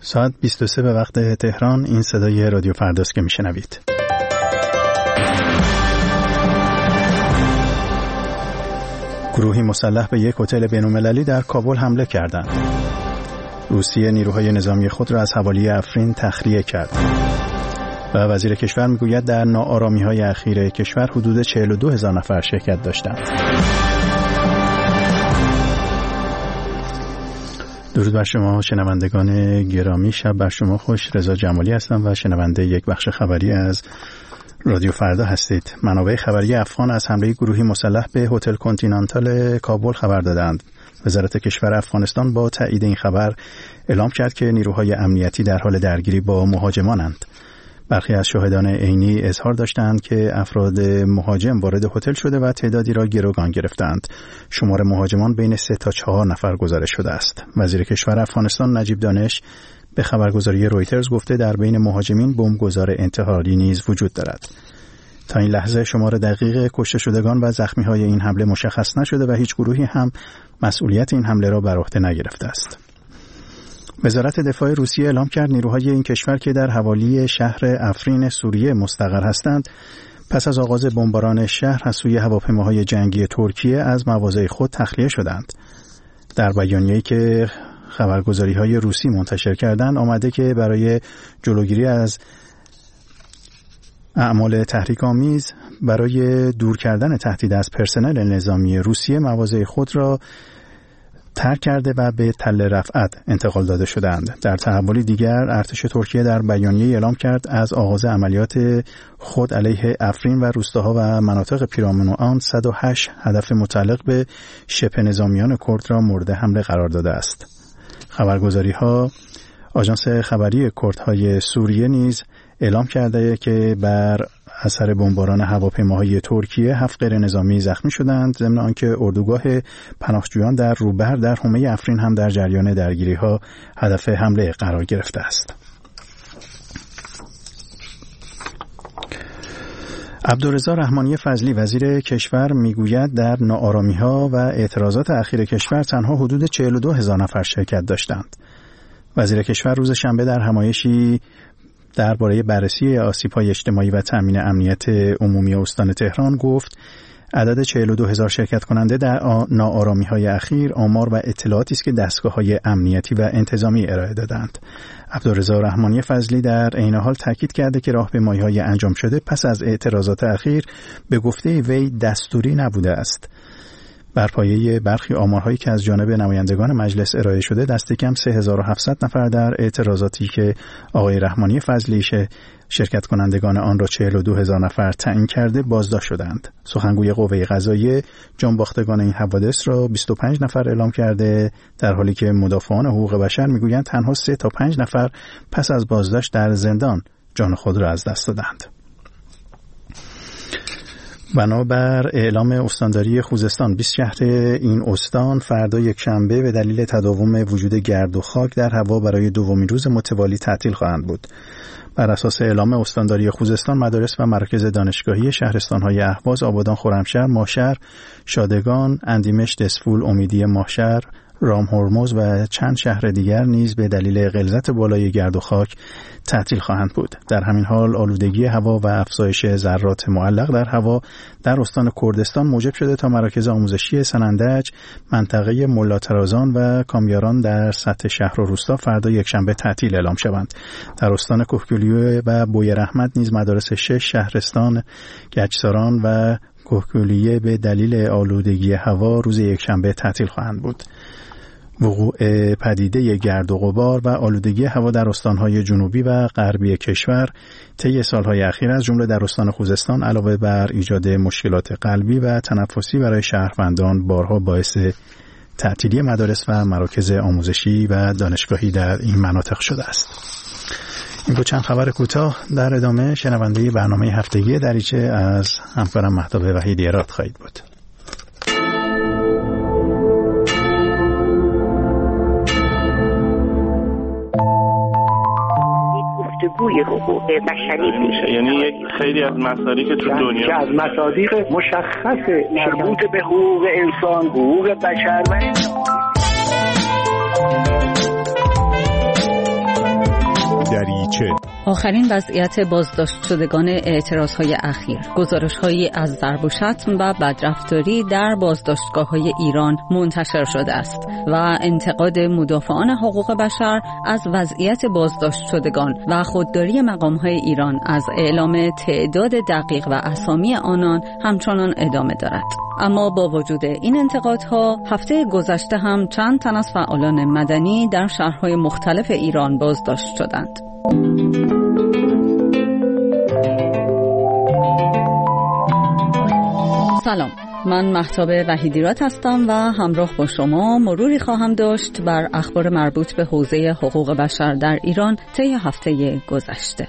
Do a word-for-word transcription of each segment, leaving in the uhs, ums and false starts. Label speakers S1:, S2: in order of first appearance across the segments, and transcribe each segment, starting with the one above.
S1: ساعت بیست و سه به وقت تهران. این صدای رادیو فرداست که میشنوید. گروهی مسلح به یک هتل بین‌المللی در کابل حمله کردند. روسیه نیروهای نظامی خود را از حوالی افرین تخلیه کرد. و وزیر کشور میگوید در ناآرامی‌های اخیر کشور حدود چهل و دو هزار نفر شرکت داشتند. درود بر شما شنوندگان گرامی، شب بر شما خوش. رضا جمالی هستم و شنونده یک بخش خبری از رادیو فردا هستید. منابع خبری افغان از حمله گروهی مسلح به هتل کنتینانتال کابل خبر دادند. وزارت کشور افغانستان با تایید این خبر اعلام کرد که نیروهای امنیتی در حال درگیری با مهاجمانند. برخی از شاهدان عینی اظهار داشتند که افراد مهاجم وارد هتل شده و تعدادی را گروگان گرفتند. شمار مهاجمان بین سه تا چهار نفر گزارش شده است. وزیر کشور افغانستان نجیب دانش به خبرگزاری رویترز گفته در بین مهاجمین بمبگذار انتحاری نیز وجود دارد. تا این لحظه شمار دقیق کشته شدگان و زخمی‌های این حمله مشخص نشده و هیچ گروهی هم مسئولیت این حمله را بر عهده نگرفته است. وزارت دفاع روسیه اعلام کرد نیروهای این کشور که در حوالی شهر افرین سوریه مستقر هستند پس از آغاز بمباران شهر از سوی هواپیماهای جنگی ترکیه از مواضع خود تخلیه شدند. در بیانیه‌ای که خبرگزاری‌های روسی منتشر کردند آمده که برای جلوگیری از اعمال تحریک‌آمیز برای دور کردن تهدید از پرسنل نظامی روسیه مواضع خود را ترک کرده و به تل رفعت انتقال داده شدند. در تحولی دیگر ارتش ترکیه در بیانیه اعلام کرد از آغاز عملیات خود علیه افرین و روستاها و مناطق پیرامون آن صد و هشت هدف متعلق به شبه نظامیان کرد را مورد حمله قرار داده است. خبرگزاری‌ها آژانس خبری کردهای سوریه نیز اعلام کرده که بر اثر بمباران هواپیماهای ترکیه هفت غیر نظامی زخمی شدند، ضمن آنکه اردوگاه پناهجویان در روبهر در حومه افرین هم در جریان درگیری‌ها هدف حمله قرار گرفته است. عبدالرضا رحمانی فضلی وزیر کشور میگوید در ناآرامی‌ها و اعتراضات اخیر کشور تنها حدود چهل و دو هزار نفر شرکت داشتند. وزیر کشور روز شنبه در همایشی درباره بررسی آسیب‌های اجتماعی و تأمین امنیت عمومی استان تهران گفت عدد چهل و دو هزار شرکت کننده در ناآرامی‌های اخیر آمار و اطلاعاتی است که دستگاه‌های امنیتی و انتظامی ارائه دادند. عبدالرضا رحمانی فضلی در عین حال تاکید کرده که راهپیمایی‌های انجام شده پس از اعتراضات اخیر به گفته وی دستوری نبوده است. بر پایه برخی آمارهایی که از جانب نمایندگان مجلس ارائه شده دست کم سه هزار و هفتصد نفر در اعتراضاتی که آقای رحمانی فضلی شرکت کنندگان آن را چهل و دو هزار نفر تعیین کرده بازداشت شدند. سخنگوی قوه قضاییه جانباختگان این حوادث را بیست و پنج نفر اعلام کرده، در حالی که مدافعان حقوق بشر میگویند تنها سه تا پنج نفر پس از بازداشت در زندان جان خود را از دست دادند. بنابر اعلام استانداری خوزستان بیست شهر این استان فردا یکشنبه به دلیل تداوم وجود گرد و خاک در هوا برای دومین روز متوالی تعطیل خواهند بود. بر اساس اعلام استانداری خوزستان مدارس و مراکز دانشگاهی شهرستان‌های اهواز، آبادان، خرمشهر، ماهشهر، شادگان، اندیمش، دسفول، امیدیه، ماهشهر، رام هرمز و چند شهر دیگر نیز به دلیل غلظت بالای گرد و خاک تعطیل خواهند بود. در همین حال آلودگی هوا و افزایش ذرات معلق در هوا در استان کردستان موجب شده تا مراکز آموزشی سنندج، منطقه ملاترازان و کامیاران در سطح شهر و روستا فردا یکشنبه تعطیل اعلام شوند. در استان کهگیلویه و بویرحمد نیز مدارس شش شهرستان گچساران و کهگیلویه به دلیل آلودگی هوا روز یکشنبه تعطیل خواهند بود. وقوع پدیده گرد و غبار و آلودگی هوا در استان‌های جنوبی و غربی کشور طی سال‌های اخیر از جمله در استان خوزستان علاوه بر ایجاد مشکلات قلبی و تنفسی برای شهروندان بارها باعث تعطیلی مدارس و مراکز آموزشی و دانشگاهی در این مناطق شده است. این بود چند خبر کوتاه. در ادامه شنونده برنامه هفتگی دریچه از همکارم مهتاب وحیدی اراد خواهید بود.
S2: گفتگوی حقوق بشری میشه،
S3: یعنی یک خیلی از مصادیق که تو دنیا
S4: که از مصادیق مشخص مربوط به حقوق انسان، حقوق بشر و
S5: چه؟
S6: آخرین وضعیت بازداشت شدگان اعتراضهای اخیر، گزارش‌هایی از ضرب و شتم و بدرفتاری در بازداشتگاه‌های ایران منتشر شده است و انتقاد مدافعان حقوق بشر از وضعیت بازداشت شدگان و خودداری مقام‌های ایران از اعلام تعداد دقیق و اسامی آنان همچنان ادامه دارد. اما با وجود این انتقادها، هفته گذشته هم چند تن از فعالان مدنی در شهرهای مختلف ایران بازداشت شدند. سلام، من مهتاب وحیدیراد هستم و همراه با شما مروری خواهم داشت بر اخبار مربوط به حوزه حقوق بشر در ایران طی هفته گذشته.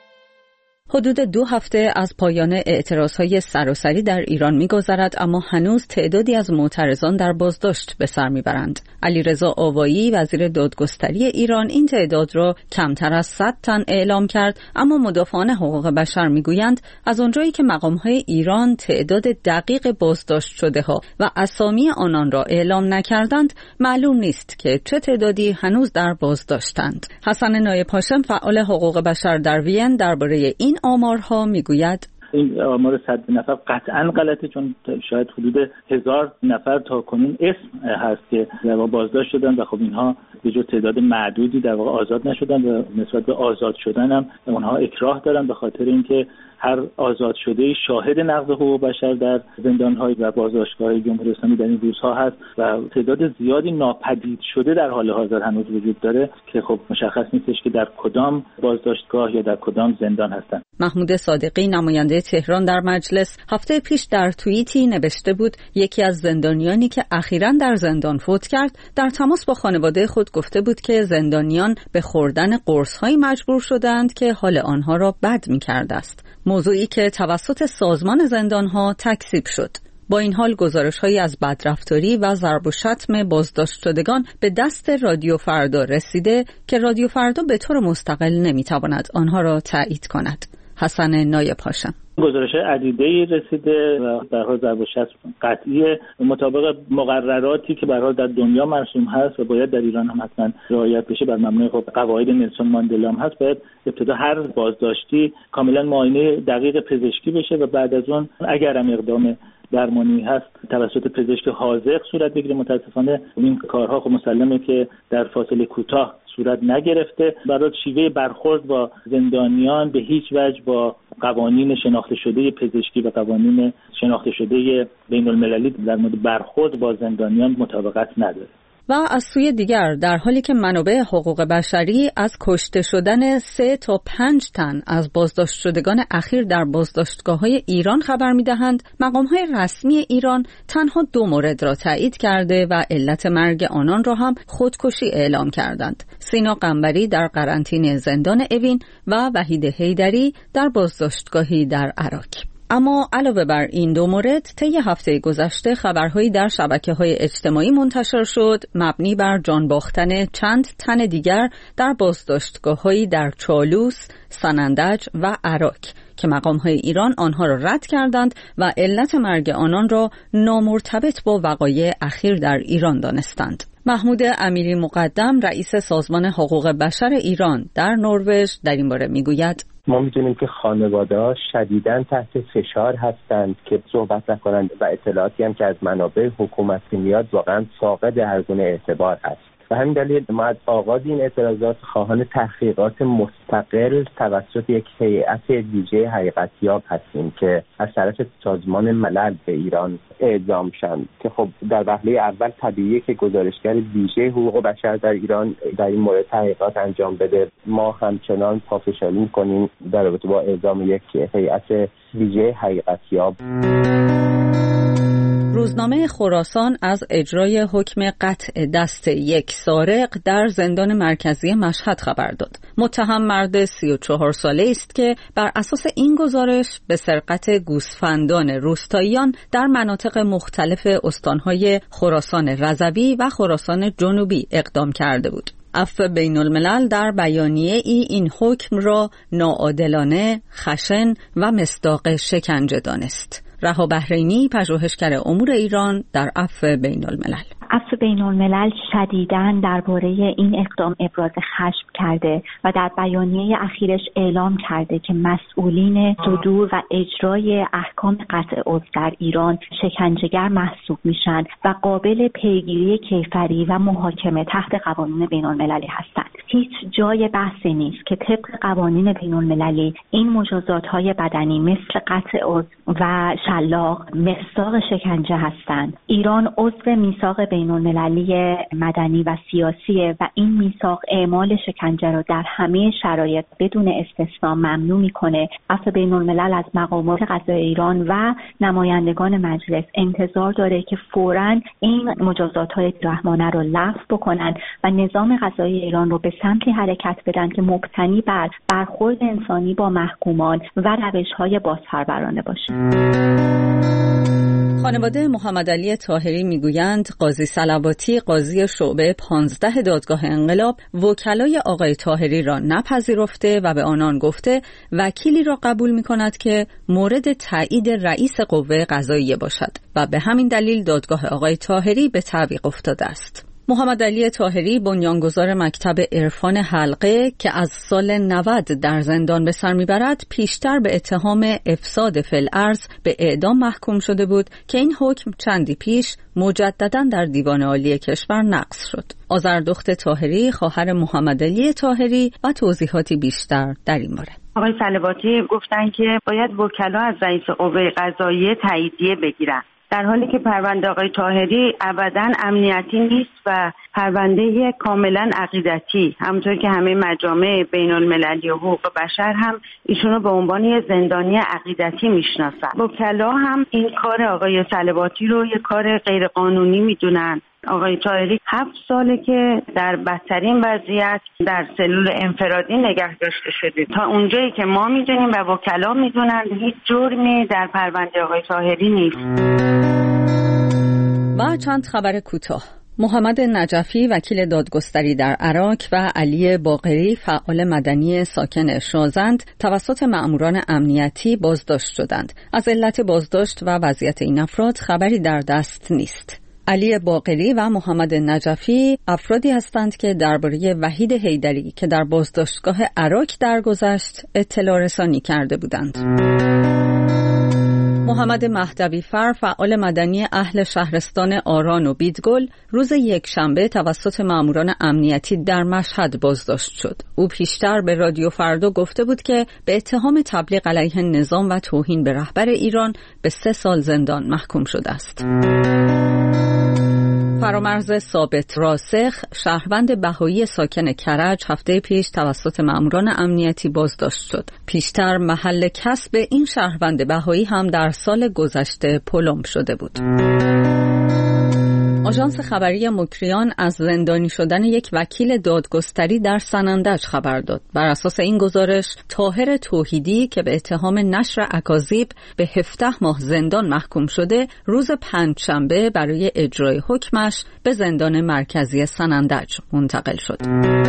S6: حدود دو هفته از پایان اعتراضهای سراسری در ایران می‌گذرد، اما هنوز تعدادی از معترضان در بازداشت به سر می‌برند. علیرضا آوایی وزیر دادگستری ایران این تعداد را کمتر از صد تن اعلام کرد، اما مدافعان حقوق بشر می‌گویند از آنجایی که مقام‌های ایران تعداد دقیق بازداشت شده‌ها و اسامی آنان را اعلام نکردند، معلوم نیست که چه تعدادی هنوز در بازداشتند. حسن نایب هاشم فعال حقوق بشر در وین درباره این آمارها میگوید:
S7: این آمار صد نفر قطعاً غلطه، چون شاید حدود هزار نفر تا کنون اسم هست که در واقع بازداشت شدن و خب اینها به جز تعداد معدودی در واقع آزاد نشدن و نسبت به آزاد شدن هم اونها اکراه دارن، به خاطر اینکه هر آزاد شده شاهد نقض حقوق بشر در زندان‌های و بازداشتگاه‌های جمهوری اسلامی در این روزها هست و تعداد زیادی ناپدید شده در حال حاضر هنوز وجود داره که خب مشخص نیستش که در کدام بازداشتگاه یا در کدام زندان هستند.
S6: محمود صادقی نماینده تهران در مجلس هفته پیش در توییتی نوشته بود یکی از زندانیانی که اخیراً در زندان فوت کرد در تماس با خانواده خود گفته بود که زندانیان به خوردن قرص‌های مجبور شدند که حال آنها را بد می‌کرده است، موضوعی که توسط سازمان زندان‌ها تکذیب شد. با این حال گزارش‌هایی از بدرفتاری و ضرب و شتم بازداشت شدگان به دست رادیو فردا رسیده که رادیو فردا به طور مستقل نمی‌تواند آنها را تایید کند. حسن نایب هاشم:
S7: گزارش عدیده‌ای رسیده و در حال ضرب و شتم قطعیه مطابق مقرراتی که به هر حال در دنیا مرسوم هست و باید در ایران هم حتما رعایت بشه، بر مبنای خب قواعد نلسون ماندلا هم هست. باید ابتدا هر بازداشتی کاملا معاینه دقیق پزشکی بشه و بعد از اون اگر هم اقدام درمانی هست توسط پزشک حاذق صورت بگیره. متاسفانه این کارها خب مسلمه که در فاصله کوتاه صورت نگرفته. برای شیوه برخورد با زندانیان به هیچ وجه با قوانین شناخته شده پزشکی و قوانین شناخته شده بین المللی در مورد برخورد با زندانیان مطابقت نداره.
S6: و از سوی دیگر در حالی که منابع حقوق بشری از کشته شدن سه تا پنج تن از بازداشت شدگان اخیر در بازداشتگاه‌های ایران خبر می‌دهند، مقام‌های رسمی ایران تنها دو مورد را تایید کرده و علت مرگ آنان را هم خودکشی اعلام کردند: سینا قنبری در قرنطینه زندان اوین و وحید حیدری در بازداشتگاهی در عراق. اما علاوه بر این دو مورد، طی هفته گذشته خبرهایی در شبکه‌های اجتماعی منتشر شد مبنی بر جان باختن چند تن دیگر در بازداشتگاه‌هایی در چالوس، سنندج و عراق که مقام‌های ایران آنها را رد کردند و علت مرگ آنان را نامرتبط با وقایع اخیر در ایران دانستند. محمود امیری مقدم رئیس سازمان حقوق بشر ایران در نروژ در این باره میگوید:
S8: ما میدونیم که خانواده‌ها شدیداً تحت فشار هستند که صحبت نکنند و اطلاعاتی هم که از منابع حکومتی میاد واقعاً فاقد هر گونه اعتبار هست. و همین دلیل ما از آغاز این اعتراضات خواهان تحقیقات مستقل توسط یک هیئت ویژه حقیقتیاب هستیم که از طرف سازمان ملل به ایران اعزام شدند که خب در وهله اول طبیعیه که گزارشگر ویژه حقوق بشر در ایران در این مورد تحقیقات انجام بده. ما همچنان پافشاری می‌کنیم در رابطه با اعزام یک هیئت ویژه حقیقتیاب.
S6: روزنامه خراسان از اجرای حکم قطع دست یک سارق در زندان مرکزی مشهد خبر داد. متهم مرد سی و چهار ساله است که بر اساس این گزارش به سرقت گوسفندان روستاییان در مناطق مختلف استانهای خراسان رضوی و خراسان جنوبی اقدام کرده بود. عفو بین الملل در بیانیه ای این حکم را ناعادلانه، خشن و مصداق شکنجه دانست. رها بحرینی، پژوهشگر امور ایران در عفو بین الملل:
S5: عفو بین الملل شدیداً درباره این اقدام ابراز خشم کرده و در بیانیه اخیرش اعلام کرده که مسئولین صدور و اجرای احکام قطع عضو در ایران شکنجهگر محسوب میشن و قابل پیگیری کیفری و محاکمه تحت قوانین بین المللی هستند. هیچ جای بحثی نیست که طبق قوانین بین المللی این مجازات های بدنی مثل قطع عضو و شلاق مصداق شکنجه هستند. ایران عضو میثاق بین المللی مدنی و سیاسیه و این میثاق اعمال شکنجه را در همه شرایط بدون استثنا ممنوع میکنه. عفو بین الملل از مقامات قضایی ایران و نمایندگان مجلس انتظار داره که فوراً این مجازات های رحمانه را لغو بکنن و نظام قضایی ایران رو به سمتی حرکت بدن که مبتنی بر برخورد انسانی با محکومان و روش‌های بازپرورانه باشه.
S6: خانواده محمد علی طاهری میگویند قاضی صلواتی قاضی شعبه پانزده دادگاه انقلاب وکلای آقای طاهری را نپذیرفته و به آنان گفته وکیلی را قبول می‌کند که مورد تایید رئیس قوه قضاییه باشد و به همین دلیل دادگاه آقای طاهری به تعویق افتاده است. محمد علی طاهری بنیانگذار مکتب عرفان حلقه که از سال نود در زندان به سر میبرد پیشتر به اتهام افساد فی الارض به اعدام محکوم شده بود که این حکم چندی پیش مجددا در دیوان عالی کشور نقض شد. آذردخت طاهری خواهر محمد علی طاهری و توضیحاتی بیشتر در این باره.
S9: آقای صلواتی گفتن که باید وکلا از رئیس قوه قضاییه تاییدیه بگیرن، در حالی که پرونده آقای طاهری ابداً امنیتی نیست و پرونده کاملاً عقیدتی، همونطور که همه مجامع بین المللی و حقوق بشر هم ایشونو به عنوان یه زندانی عقیدتی میشناسن. وکلا هم این کار آقای صلواتی رو یه کار غیرقانونی میدونن. آقای طاهری هفت ساله که در بدترین وضعیت در سلول انفرادی نگه داشته شده. تا اونجایی که ما میدونیم و وکلا میدونن هیچ جرمی در پرونده آقای طاهری نیست.
S6: و چند خبر کوتاه. محمد نجفی وکیل دادگستری در عراق و علی باقری فعال مدنی ساکن شازند توسط مأموران امنیتی بازداشت شدند. از علت بازداشت و وضعیت این افراد خبری در دست نیست. علی باقری و محمد نجفی افرادی هستند که درباره وحید حیدری که در بازداشتگاه عراق درگذشت اطلاع رسانی کرده بودند. محمد مهدوی فر فعال مدنی اهل شهرستان آران و بیدگل روز یکشنبه توسط ماموران امنیتی در مشهد بازداشت شد. او پیشتر به رادیو فردا گفته بود که به اتهام تبلیغ علیه نظام و توهین به رهبر ایران به سه سال زندان محکوم شده است. فرامرز ثابت راسخ شهروند بهایی ساکن کرج هفته پیش توسط مأموران امنیتی بازداشت شد. پیشتر محل کسب این شهروند بهایی هم در سال گذشته پلم شده بود. آژانس خبری مکریان از زندانی شدن یک وکیل دادگستری در سنندج خبر داد. بر اساس این گزارش طاهر توحیدی که به اتهام نشر اکاذیب به هفده ماه زندان محکوم شده، روز پنجشنبه برای اجرای حکمش به زندان مرکزی سنندج منتقل شد.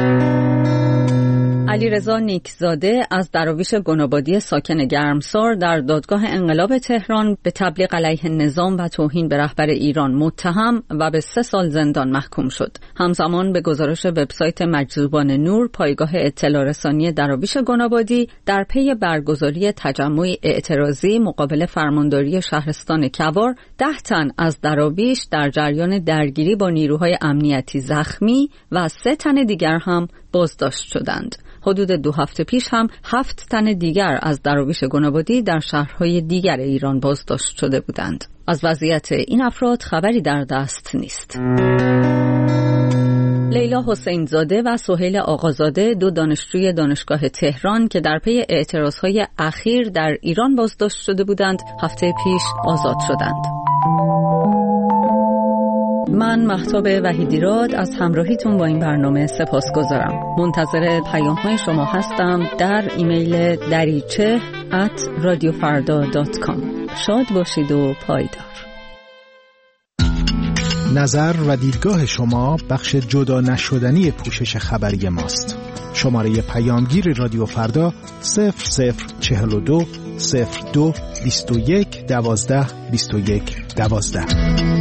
S6: علیرضا نیکزاده از دراویش گنابادی ساکن گرمسار در دادگاه انقلاب تهران به تبلیغ علیه نظام و توهین به رهبر ایران متهم و به سه سال زندان محکوم شد. همزمان به گزارش وبسایت مجذوبان نور، پایگاه اطلاع رسانی دراویش گنابادی در پی برگزاری تجمع اعتراضی مقابل فرمانداری شهرستان کوار، ده تن از دراویش در جریان درگیری با نیروهای امنیتی زخمی و سه تن دیگر هم بازداشت شدند. حدود دو هفته پیش هم هفت تن دیگر از دراویش گنابادی در شهرهای دیگر ایران بازداشت شده بودند. از وضعیت این افراد خبری در دست نیست. لیلا حسین زاده و سهیل آقازاده، دو دانشجوی دانشگاه تهران که در پی اعتراضهای اخیر در ایران بازداشت شده بودند، هفته پیش آزاد شدند. من مهتاب وحیدیراد از همراهیتون با این برنامه سپاسگزارم. منتظر پیام‌های شما هستم در ایمیل دریچه ات رادیو فردا دات کام. شاد باشید و پایدار.
S10: نظر و دیدگاه شما بخش جدا نشدنی پوشش خبری ماست. شماره پیامگیر رادیو فردا صفر صفر چهل و دو صفر دو بیست و یک دوازده بیست و یک دوازده.